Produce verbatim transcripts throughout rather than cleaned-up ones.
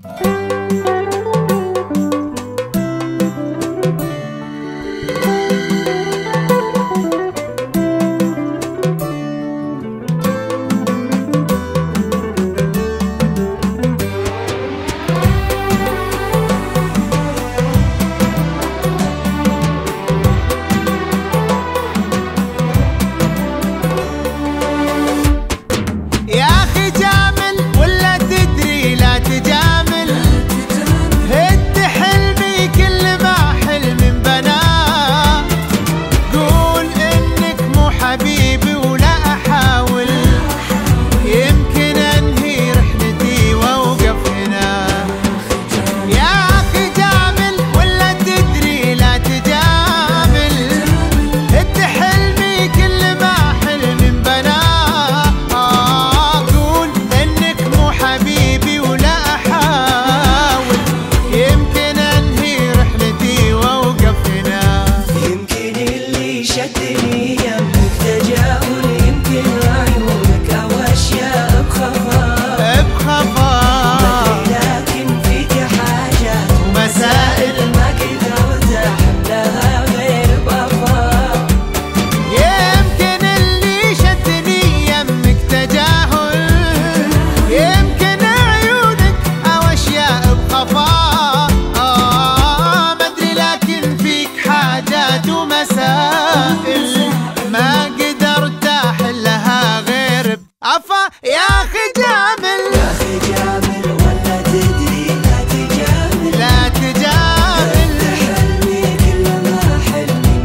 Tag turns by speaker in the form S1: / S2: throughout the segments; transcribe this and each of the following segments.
S1: عفا يا اخي جامل،
S2: يا اخي جامل ولا تدري لا تجامل،
S1: لا تجامل
S2: انت حلمي كل ما حلمي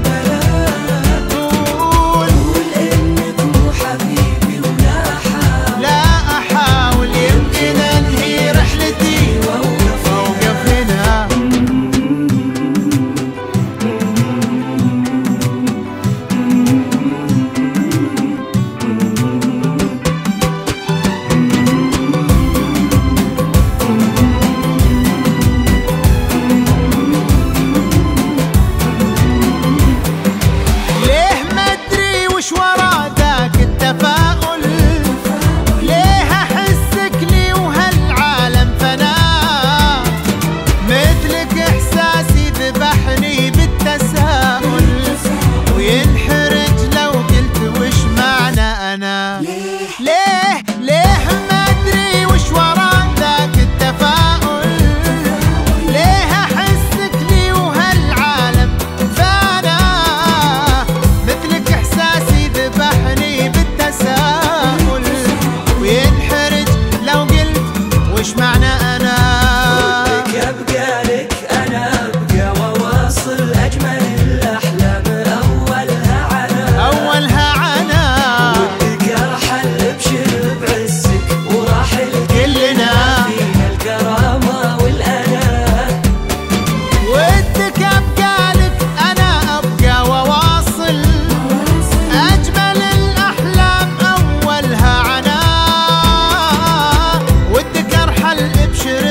S2: بلا
S1: قول
S2: قول انك مو حبيبي ولا احاول،
S1: لا احاول يمكن انهي رحلتي
S2: واوقف
S1: واوقف هنا. ليه ليه ما ادري وش ورا ذاك التفاؤل، ليه احسك لي وهالعالم فانا مثلك احساسي ذبحني بالتساؤل، وينحرج لو قلت وش معنى انا.
S2: ودك ابقى لك انا ابقى واواصل اجمل الاحلام اولها عنا
S1: اولها عنا
S2: كلنا فينا الكرامة والأنا.
S1: ودك أبقى لك أنا أبقى وواصل أجمل الأحلام أولها عنا، ودك أرحل ابشر